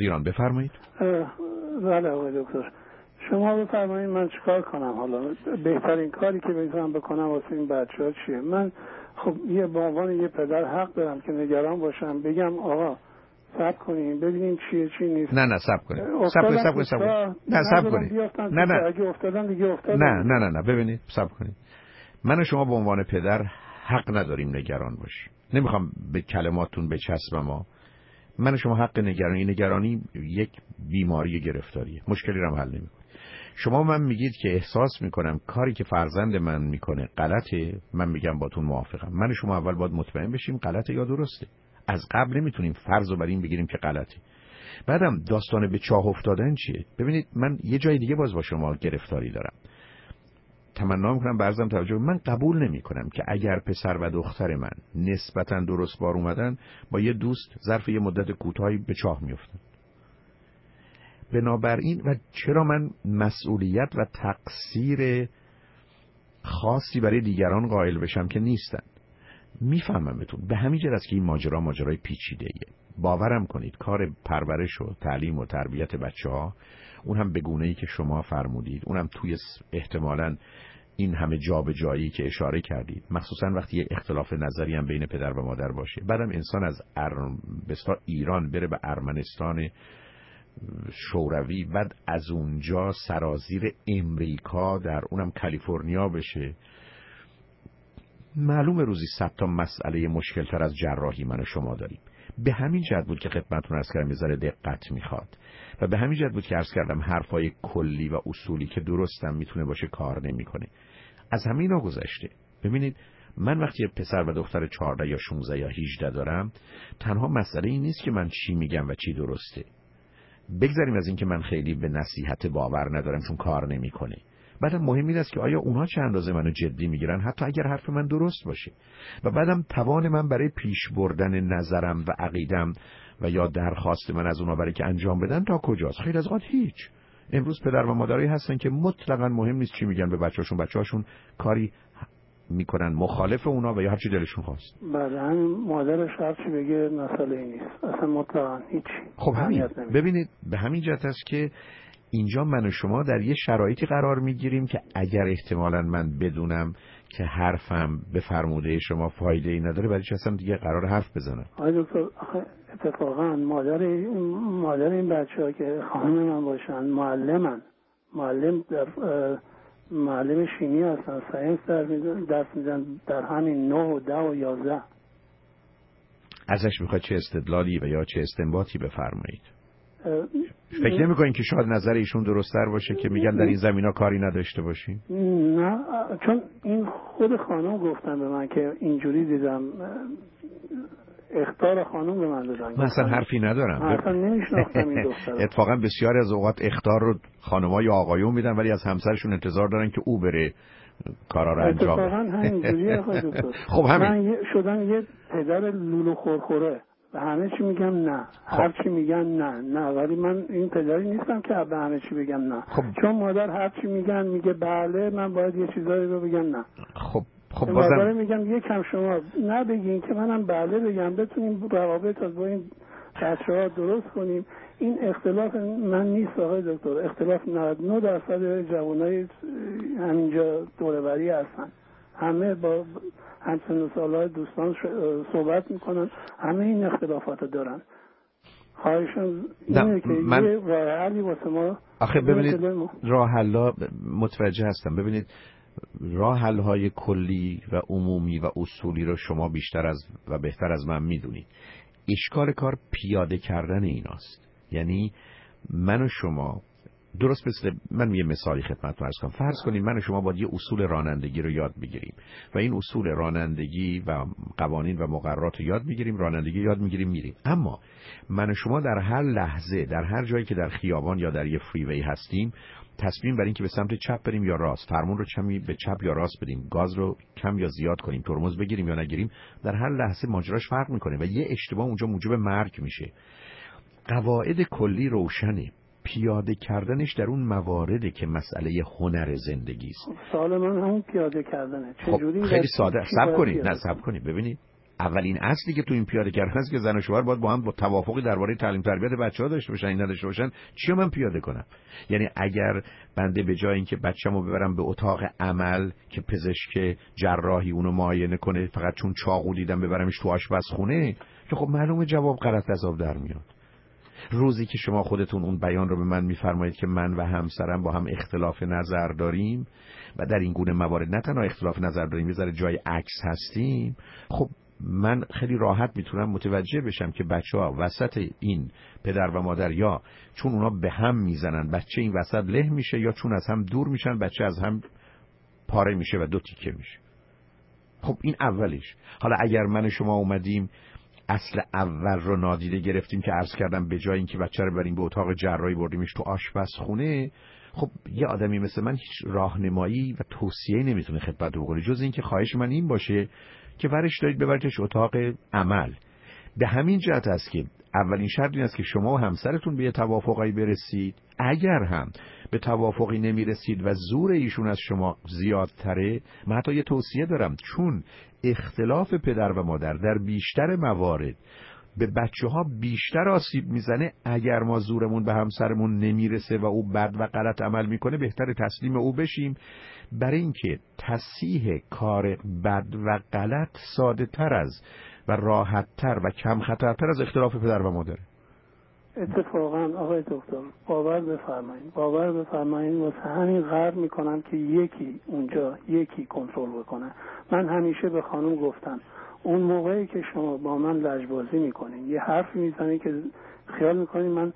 ایران. بفرمایید. بله آقای دکتر، شما بفرمایید من چیکار کنم؟ حالا بهترین کاری که بتونم بکنم واسه این بچه‌ها چیه؟ من خب به عنوان یه پدر حق دارم که نگران باشم، بگم آقا صبر کنین ببینیم چیه چی نیست. نه صبر کنین. نه صبر کنین. نه اگه افتادن دیگه افتادن. نه ببینید صبر کنین. من و شما به عنوان پدر حق نداریم نگران باشیم. نمیخوام به کلماتون بچسبم. من و شما حق نگرانی یک بیماری گرفتاریه. مشکلی رو حل نمیکنه. شما من میگید که احساس میکنم کاری که فرزند من میکنه غلطه، من میگم باتون موافقم. من و شما اول باید مطمئن بشیم غلطه یا درسته. از قبل نمیتونیم فرض رو بر این بگیریم که غلطه. بعدم داستان به چاه افتادن چیه؟ ببینید من یه جای دیگه باز با شما گرفتاری دارم. تمنا میکنم برزم توجه. من قبول نمیکنم که اگر پسر و دختر من نسبتاً درست بار اومدن با یه دوست ظرف یه مدت کوتاهی به چاه میافتن. بنابراین و چرا من مسئولیت و تقصیر خاصی برای دیگران قائل بشم که نیستن؟ میفهمم بهتون. به همین جهت است که این ماجرای پیچیده‌ایه. باورم کنید کار پرورش و تعلیم و تربیت بچه‌ها، اون هم به گونه‌ای که شما فرمودید، اونم توی احتمالاً این همه جابجایی که اشاره کردید، مخصوصا وقتی یه اختلاف نظری هم بین پدر و مادر باشه، بعدم انسان از ایران بره به ارمنستان شوروی، بعد از اونجا سرازیر امریکا در اونم کالیفرنیا بشه، معلومه روزی 100 تا مسئله مشکل تر از جراحی من و شما داریم. به همین جهت بود که خدمتتون عرض کردم یه ذره دقت میخواد و به همین جهت بود که عرض کردم حرفای کلی و اصولی که درستم میتونه باشه کار نمیکنه. از همینا گذشته. ببینید من وقتی پسر و دختر 14 یا 16 یا 18 دارم، تنها مسئله این نیست که من چی میگم و چی درسته. بگذاریم از این که من خیلی به نصیحت باور ندارم چون کار نمیکنه. بعدم مهم این است که آیا اونها چه اندازه منو جدی میگیرن، حتی اگر حرف من درست باشه. و بعدم توان من برای پیش بردن نظرم و عقیدم و یا درخواست من از اونها برای که انجام بدن تا کجاست؟ خیلی از اوقات هیچ. امروز پدر و مادرایی هستن که مطلقاً مهم نیست چی میگن به بچه‌هاشون کاری میکنن مخالف اونا و یا هر چی دلشون خواست. بله همین مادرش هر چی بگه مسئله نیست اصلا، مطلقاً هیچ. خب همین ببینید به همین جهت است که اینجا من و شما در یه شرایطی قرار میگیریم که اگر احتمالاً من بدونم که حرفم به فرموده شما فایده ای نداره، برای چه اصلا دیگه قرار حرف بزنم؟ آقای دکتر اتفاقاً مادر این بچه‌ها که خانم من باشن معلم شیمی هستن، ساینس درس میدن در همین 9 و 10 و 11. ازش میخواد چه استدلالی و یا چه استنباطی بفرمایید؟ فکر نمی‌کنین که شاید نظر ایشون درست‌تر باشه که میگن در این زمینا کاری نداشته باشین؟ نه، چون این خود خانم گفتن به من که اینجوری دیدم، اخطار خانم به من دادن. من اصلا حرفی ندارم. اصلا نمیشناختم این دختر. اتفاقا بسیاری از اوقات اخطار رو خانم‌ها یا آقایون میدن ولی از همسرشون انتظار دارن که او بره کارا رو انجام بده. اتفاقا همینجوریه آقای دکتر. خب همین. من شدم یه پدر لولو خورخوره. به همه چی میگم نه، هر چی میگن نه، ولی من این پدری نیستم که به همه چی بگم نه. چون مادر هر چی میگن میگه بله، من باید یه چیزایی رو بگم نه. خب مادر میگم یکم شما نه بگین که منم بله بگم، بتونیم روابط از با این بچه‌ها درست کنیم. این اختلاف من نیست آقای دکتر، اختلاف 99% جوانای همینجا دوره بری هستن، همه با همسن و سال‌های دوستان صحبت میکنن، همه این اختلافات دارن. خواهشم اینه که یه راه حلی واسه ما. آخه ببینید راه حلا متوجه هستم. ببینید راه حل‌های کلی و عمومی و اصولی رو شما بیشتر از و بهتر از من میدونید. اشکال کار پیاده کردن ایناست. یعنی من و شما درست مثل من یه مثالی خدمتتون عرض کنم. فرض کنیم من و شما باید یه اصول رانندگی رو یاد بگیریم و این اصول رانندگی و قوانین و مقررات رو یاد میگیریم، رانندگی یاد میگیریم، میریم. اما من و شما در هر لحظه در هر جایی که در خیابان یا در یه فریوی هستیم تصمیم بر این که به سمت چپ بریم یا راست، فرمون رو کمی به چپ یا راست بدیم، گاز رو کم یا زیاد کنیم، ترمز بگیریم یا نگیریم، در هر لحظه ماجراش فرق میکنه و یه اشتباه اونجا موجب مرگ میشه. قواعد کلی روشنه، پیاده کردنش در اون مواردی که مسئله هنر زندگی است. سوال من همون پیاده کردنه. چجوری؟ خیلی ساده. صبر کنید. ببینید اولین اصلی که تو این پیاده کردن است که زن و شوهر باید با هم با توافقی درباره تعلیم تربیت بچه‌ها داشته باشن. این نداشته باشن چی من پیاده کنم؟ یعنی اگر بنده به جای اینکه بچه‌مو ببرم به اتاق عمل که پزشک جراحی اونو معاینه کنه، فقط چون چاقو دیدم ببرمش تو آشپزخونه، که خب معلومه جواب غلط از آب در میاد. روزی که شما خودتون اون بیان رو به من میفرمایید که من و همسرم با هم اختلاف نظر داریم و در این گونه موارد نه تنها اختلاف نظر داریم، یه ذره جای عکس هستیم، خب من خیلی راحت میتونم متوجه بشم که بچه‌ها وسط این پدر و مادر یا چون اونا به هم میزنن بچه این وسط له میشه، یا چون از هم دور میشن بچه از هم پاره میشه و دو تیکه میشه. خب این اولیش. حالا اگر من شما اومدیم اصل اول رو نادیده گرفتیم که عرض کردم به جای اینکه بچه رو بریم به اتاق جراحی بردیمش تو آشپزخونه، خب یه آدمی مثل من هیچ راهنمایی و توصیه‌ای نمیتونه خدمت بکنه جز اینکه خواهش من این باشه که ورش دارید ببریدش اتاق عمل. به همین جهت است که اولین شرط این است که شما و همسرتون به توافقی برسید. اگر هم به توافقی نمیرسید و زور ایشون از شما زیادتره، من حتی یه توصیه دارم، چون اختلاف پدر و مادر در بیشتر موارد به بچه ها بیشتر آسیب میزنه، اگر ما زورمون به همسرمون نمیرسه و او بد و غلط عمل میکنه بهتر تسلیم او بشیم، برای اینکه تصحیح کار بد و غلط ساده تر از و راحت تر و کم خطرتر از اختلاف پدر و مادره. اتفاقا آقای دکتر باور بفرمایید واسه همین قرار میکنم که یکی اونجا یکی کنترل بکنه. من همیشه به خانم گفتم اون موقعی که شما با من لجبازی میکنین، یه حرفی میزنین که خیال میکنین من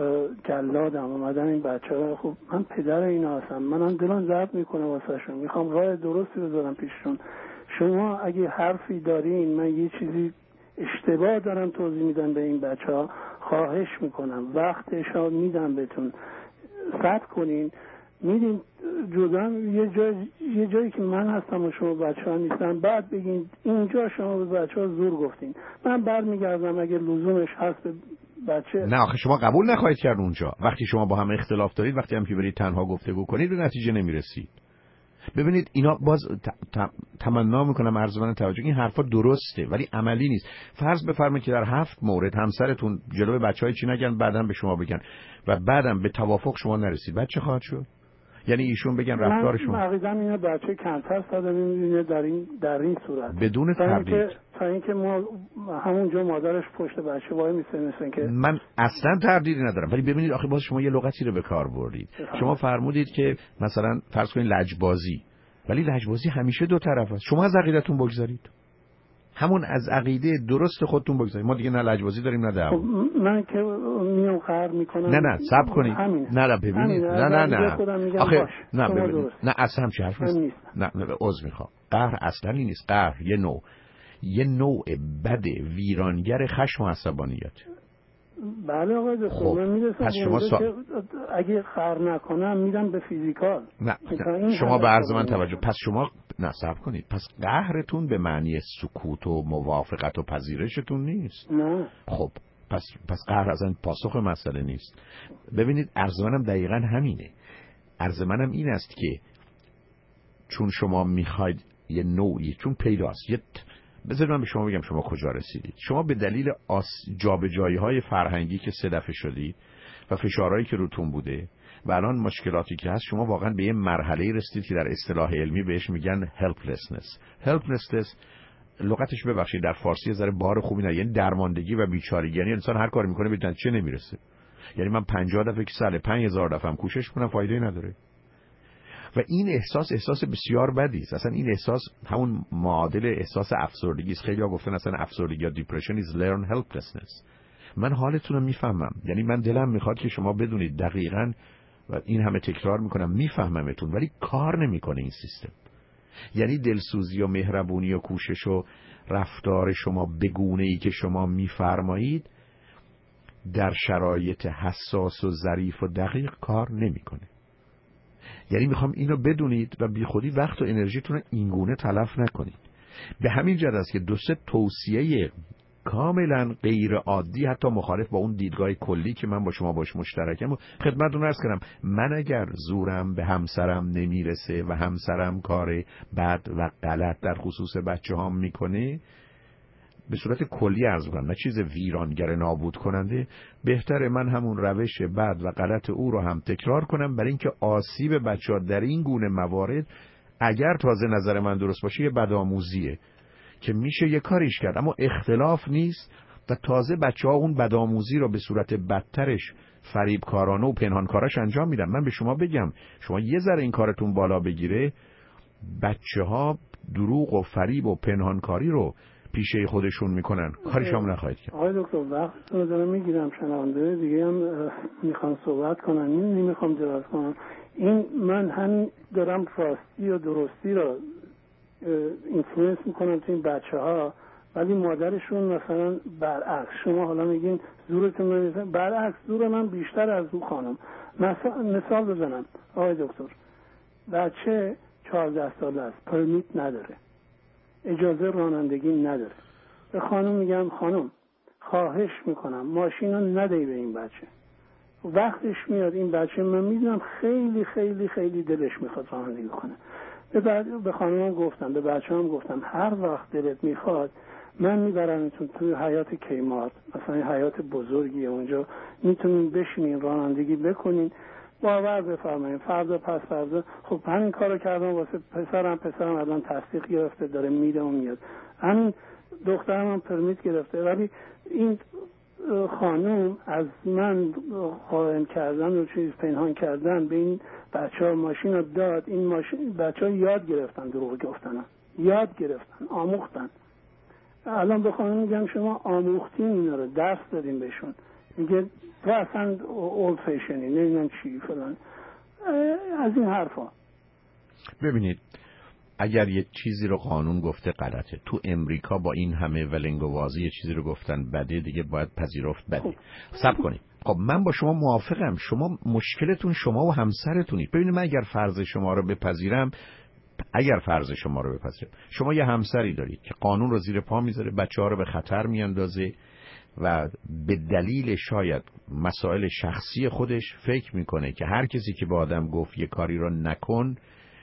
جلادم اومدن این بچه‌ها، خب من پدر اینا هستم، منم دلم ضرب میکنه واسهشون، میخوام راه درستی بذارم پیششون. شما اگه حرفی دارین، من یه چیزی اشتباه دارم توضیح میدم به این بچه‌ها، خواهش میکنم وقتشو میدم بهتون، صبر کنین، میدین جدا یه جایی که من هستم و شما بچه‌ها نیستن، بعد بگین اینجا شما به بچه‌ها زور گفتین، من برمیگردم اگه لزومش هست به بچه. نه آخه شما قبول نخواهید کرد اونجا. وقتی شما با هم اختلاف دارید، وقتی هم که برید تنها گفتگو کنید به نتیجه نمیرسید. ببینید اینا باز تمنا میکنم عرض من توجه، این حرفا درسته ولی عملی نیست. فرض بفرمایید که در 7 مورد همسرتون جلوی بچهای چی نگن بعدم به شما بگن و بعدم به توافق شما نرسید، بعد چه خواهد شد؟ یعنی ایشون بگن رفتارشون من عقیدم اینه بچه کمتر صدا میبینه در این صورت بدون تردید، تا اینکه ما همونجا مادرش پشت بچه وای میسه، مثل که من اصلا تردیدی ندارم. ولی ببینید آخه باز شما یه لغتی رو به کار بردید. شما فرمودید که مثلا فرض کنید لجبازی، ولی لجبازی همیشه دو طرف است. شما از عقیدتون بگذارید، همون از عقیده درست خودتون بگذارید. ما دیگه نه لجبازی داریم نه دعوا. من که میام قهر میکنم. نه صبر کنید. نه ببینید نه آخه نه ببینید نه اصلا همچین حرف نیست. نه عذر میخوام. قهر اصلا نیست. قهر یه نوع بد ویرانگر خشم و عصبانیت. بله آقای دکتر، من میرسم پس شما اگه قهر نکنم میدم به فیزیکال. نه شما به عرض من توجه. پس شما صبر کنید. پس قهرتون به معنی سکوت و موافقت و پذیرشتون نیست. نه. خب پس قهر اصلا پاسخ مسئله نیست. ببینید عرض منم دقیقاً همینه. عرض منم این است که چون شما میخواید یه نوعی، چون پیداست، بذارید من به شما بگم شما کجا رسیدید. شما به دلیل جابجایی‌های فرهنگی که 3 دفعه شدید و فشارهایی که روتون بوده و الان مشکلاتی که هست، شما واقعا به یه مرحله رسیدید که در اصطلاح علمی بهش میگن helplessness. لغتش ببخشید در فارسی یه ذره بار خوبی نه، یعنی درماندگی و بیچارگی. یعنی انسان هر کاری میکنه به نتیجه نمیرسه. یعنی من 50 دفعه که سال 5000 دفعه هم کوشش کنم فایده نداره. و این احساس بسیار بدی است. اصلا این احساس همون معادل احساس افسردگی است. خیلی‌ها گفتن اصلا افسردگی یا دیپرشن is learned helplessness. من حالتون رو میفهمم. یعنی من دلم میخواد که شما بدونید دقیقاً، و این همه تکرار میکنم، میفهممتون، ولی کار نمیکنه این سیستم. یعنی دلسوزی و مهربونی و کوشش و رفتار شما به گونه‌ای که شما میفرمایید در شرایط حساس و ظریف و دقیق کار نمیکنه. یعنی میخوام اینو بدونید و بی خودی وقت و انرژیتون رو اینگونه تلف نکنید. به همین جهت است که 2-3 توصیه کاملا غیر عادی، حتی مخالف با اون دیدگاه کلی که من با شما باش مشترکم، خدمتتون عرض کردم. من اگر زورم به همسرم نمیرسه و همسرم کار بد و غلط در خصوص بچه‌هام میکنه، به صورت کلی عرض کنم، نه چیز ویرانگر نابود کننده، بهتره من همون روش بد و غلط او رو هم تکرار کنم، برای اینکه آسیب بچه‌ها در این گونه موارد اگر تازه نظر من درست باشه یه بدآموزیه که میشه یه کاریش کرد، اما اختلاف نیست و تازه بچه‌ها اون بدآموزی رو به صورت بدترش فریبکارانه و پنهانکاراش انجام میدن. من به شما بگم شما یه ذره این کارتون بالا بگیره، بچه‌ها دروغ و فریب و پنهانکاری رو پیشه خودشون میکنن، کاریش هم نخواهید کرد. آقای دکتر وقتتون رو دارم میگیرم، شنونده دیگه هم میخوام صحبت کنن، نمیخوام دراز کنم. این من همین دارم راستی و درستی رو اینفلوئنس میکنم تو این بچه‌ها، ولی مادرشون مثلا برعکس. شما حالا میگین زورتون نمیزنه، برعکس زور من بیشتر از اون خانم. مثال بزنم آقای دکتر، بچه 14 ساله است، پرمیت نداره، اجازه رانندگی نداره. به خانم میگم خانم خواهش میکنم ماشین رو ندهی به این بچه. وقتش میاد این بچه، من میدونم خیلی خیلی خیلی دلش میخواد رانندگی کنه. به خانمم گفتم، به بچه هم گفتم هر وقت دلت میخواد من میبرمتون توی حیات کیمارت، مثلا حیات بزرگی، اونجا میتونین بشینین رانندگی بکنین. باور بفرمایید فردا پس فردا خب همین کارو کردم واسه پسرم الان تصدیق گرفته، داره میره و میاد. همین دخترم هم پرمیت گرفته، ولی این خانم از من قائم کردن و چیز پنهان کردن به این بچه‌ها ماشین رو داد. این ماشین بچه‌ها یاد گرفتن دروغ گفتن، یاد گرفتن، آموختن. الان به خانم میگم شما آموختین اینا رو، درس دادین بهشون، میگه تو اصلا اولد فیشنی، نمیدونم چی فلان، از این حرفا. ببینید اگر یه چیزی رو قانون گفته غلطه، تو امریکا با این همه ولنگوازی یه چیزی رو گفتن بده، دیگه باید پذیرفت بده. صبر کنید. خب من با شما موافقم، شما مشکلتون شما و همسرتونید. ببینید من اگر فرض شما رو بپذیرم، شما یه همسری دارید که قانون رو زیر پا میذاره، بچه‌ها رو به خطر میاندازه و به دلیل شاید مسائل شخصی خودش فکر میکنه که هر کسی که به آدم گفت یه کاری رو نکن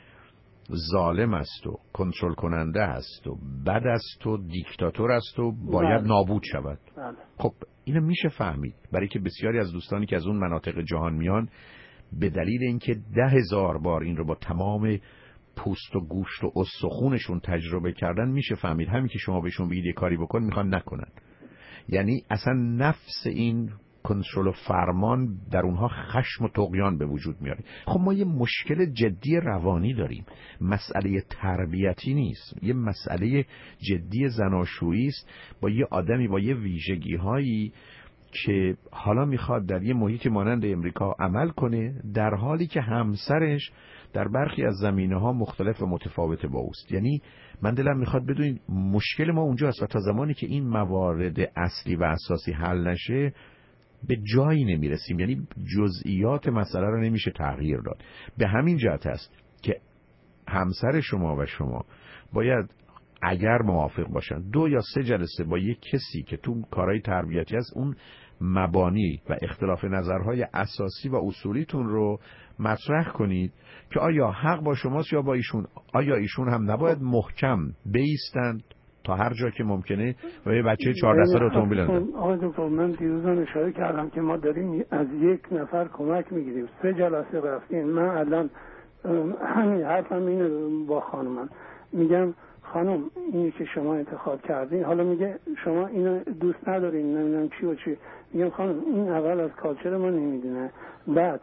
ظالم است و کنترل کننده است و بد است و دیکتاتور است و باید نابود شود. خب اینو میشه فهمید، برای که بسیاری از دوستانی که از اون مناطق جهان میان به دلیل اینکه 10,000 بار این رو با تمام پوست و گوشت و استخونشون تجربه کردن، میشه فهمید همین که شما بهشون بگید یه کاری بکن میخوان نکنن. یعنی اصلا نفس این کنترل و فرمان در اونها خشم و طغیان به وجود میاره. خب ما یه مشکل جدی روانی داریم، مسئله تربیتی نیست، یه مسئله جدی زناشویی است با یه آدمی با یه ویژگی هایی که حالا میخواد در یه محیط مانند امریکا عمل کنه، در حالی که همسرش در برخی از زمینه‌ها مختلف و متفاوت با اوست. یعنی من دلم میخواد بدونید مشکل ما اونجاست و تا زمانی که این موارد اصلی و اساسی حل نشه به جایی نمیرسیم. یعنی جزئیات مسئله رو نمیشه تغییر داد. به همین جهت است که همسر شما و شما باید اگر موافق باشن 2 یا 3 جلسه با یک کسی که تو کارهای تربیتی هست اون مبانی و اختلاف نظرهای اساسی و اصولیتون رو مطرح کنید که آیا حق با شماست یا با ایشون. آیا ایشون هم نباید محکم بایستند تا هر جا که ممکنه و یه بچه 14 ساله اتومبیل اندازه. آقای دکتر من دیروزم اشاره کردم که ما داریم از یک نفر کمک میگیریم. 3 جلسه رفتیم. من الان همین حرفم اینه با خانمم، میگم خانم اینی که شما انتخاب کردین، حالا میگه شما اینو دوست ندارین نمیدونم چی و چی، میگم خانم این اول از کالچر ما نمیدونه. بعد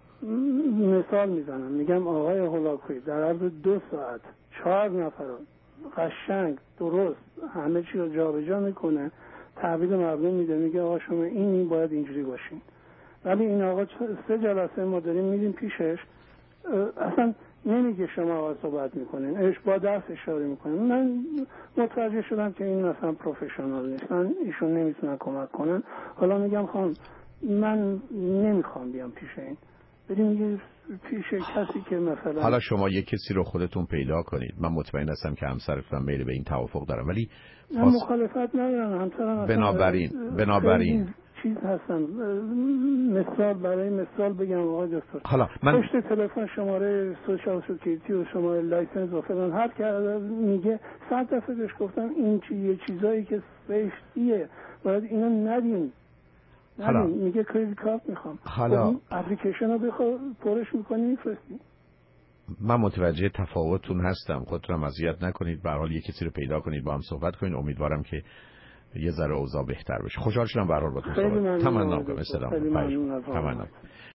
مثال میزنم، میگم آقای هولاکویی در عرض 2 ساعت 4 نفر قشنگ درست همه چی رو جابجا میکنه، تحویل مردم میده، میگه آقا شما این باید اینجوری باشین. ولی این آقا 3 جلسه ما داریم میدیم پیشش، اصلا نمیگه شما آقا صحبت میکنین، با دست اشاره میکنین. من متوجه شدم که این مثلا پروفشنال نیستن، ایشون نمیتونن کمک کنن. حالا میگم خانم من نمیخوام بیام پیش این، بریم پیش کسی که مثلا. حالا شما یک کسی رو خودتون پیدا کنید. من مطمئن هستم که همسرتون میل به این توافق دارم، ولی من مخالفت ندارم. همسرم بنابراین چیز هستن. مثال برای مثال بگم آقای دکتر، حالا من پشت تلفن شماره سوشال سکیوریتی و شماره لایسنس و فلان هر که میگه 100 دفعه بهش گفتم این یه چیزایی که سیفتیه باید اینو ندین. میگه کریدیت کارت میخوام. حالا اپلیکیشن رو پرش میکنی میفرستی. من متوجه تفاوتتون هستم، خودتونم اذیت نکنید، به هر حال یه کسی رو پیدا کنید با هم صحبت کنید. امیدوارم که یه ذره اوضاع بهتر بشه. خوشحال شدم به هر حال باهاتون صحبت. تمنا کنم. سلام.